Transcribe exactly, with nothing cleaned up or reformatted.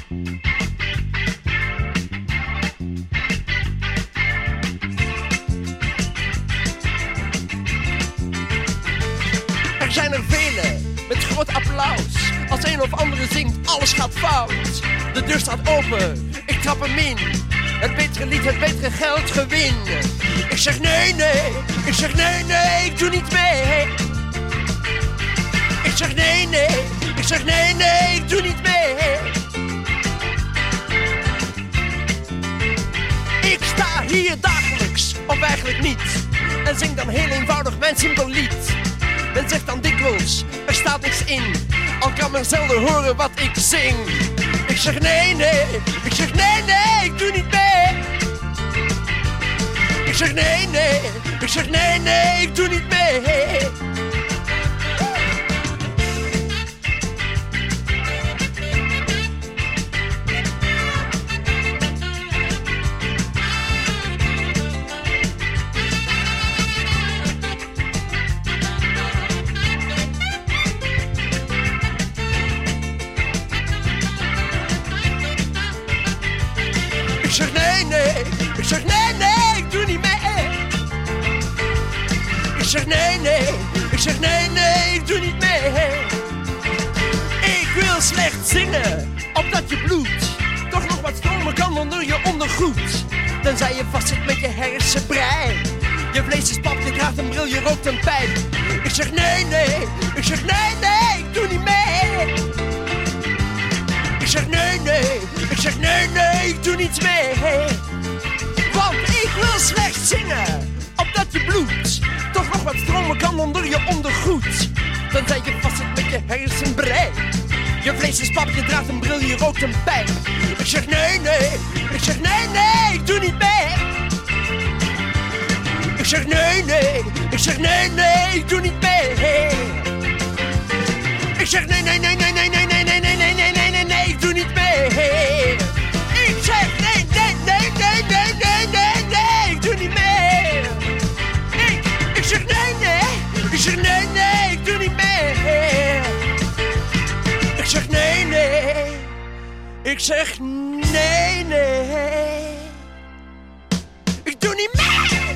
Er zijn er velen met groot applaus. Als een of andere zingt, alles gaat fout. De deur staat open, ik trap hem in. Het betere lied, het betere geld gewin. Ik zeg nee, nee, ik zeg nee, nee, ik doe niet mee. Ik zeg nee, nee, ik zeg nee, nee, ik doe niet mee. Ik sta hier dagelijks, of eigenlijk niet. En zing dan heel eenvoudig mijn simpel lied. Men zegt dan dikwijls, er staat niks in. Al kan men zelden horen wat ik zing. Ik zeg nee, nee, ik zeg nee, nee, ik doe niet mee. Ik zeg nee, nee, ik zeg nee, nee, ik doe niet mee. Ik zeg nee, nee, ik zeg nee, nee, ik doe niet mee. Ik zeg nee, nee, ik zeg nee, nee, ik doe niet mee. Ik wil slecht zingen, opdat je bloed toch nog wat stromen kan onder je ondergoed. Tenzij je vastzit met je hersenbrein. Je vlees is pap, je draagt een bril, je rookt een pijp. Ik zeg nee, nee, ik zeg nee, nee, ik doe niet mee. Ik zeg nee, nee, ik zeg nee, nee, ik doe niets mee. Want ik wil slecht zingen, opdat je bloed toch nog wat stromen kan onder je ondergoed. Tenzij je vastzit met je hersenbrein. Je vlees is pap, je draagt een bril, je rookt een pijp. Ik zeg nee, nee, ik zeg nee, nee, ik doe niet mee. Ik zeg nee, nee, ik zeg nee, nee, ik doe niet mee. Ik zeg nee, nee, nee, nee, nee, nee, nee, nee, nee, nee, nee, nee, nee, nee, ik doe niet mee. Ik zeg nee, nee, nee, nee, nee, nee, nee, nee, ik doe niet mee. Ik, ik zeg nee, nee, ik zeg nee, nee, ik doe niet mee. Ik zeg nee, nee, ik zeg nee, nee, ik doe niet mee.